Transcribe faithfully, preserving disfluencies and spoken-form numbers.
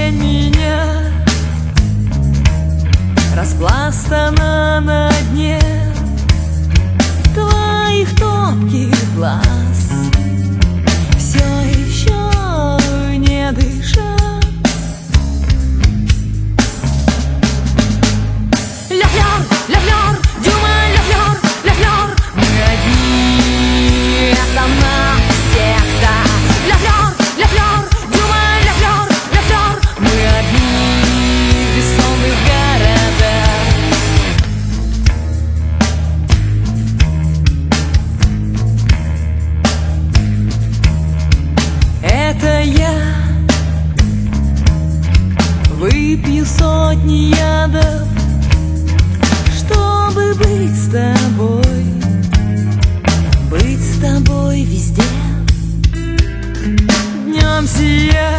тень меня распластана на дне твоих тонких глаз, все еще не дыша. Ля-фляр, ля-фляр, Дюма, ля-фляр, ля-фляр, мы одни, это навсегда. Ля-фляр, ля-фляр, Дюма, ля-фляр, ля-фляр, мы одни в бессонных городах. Это я выпью сотни ядов, чтобы быть с тобой, быть с тобой везде. Днем сияй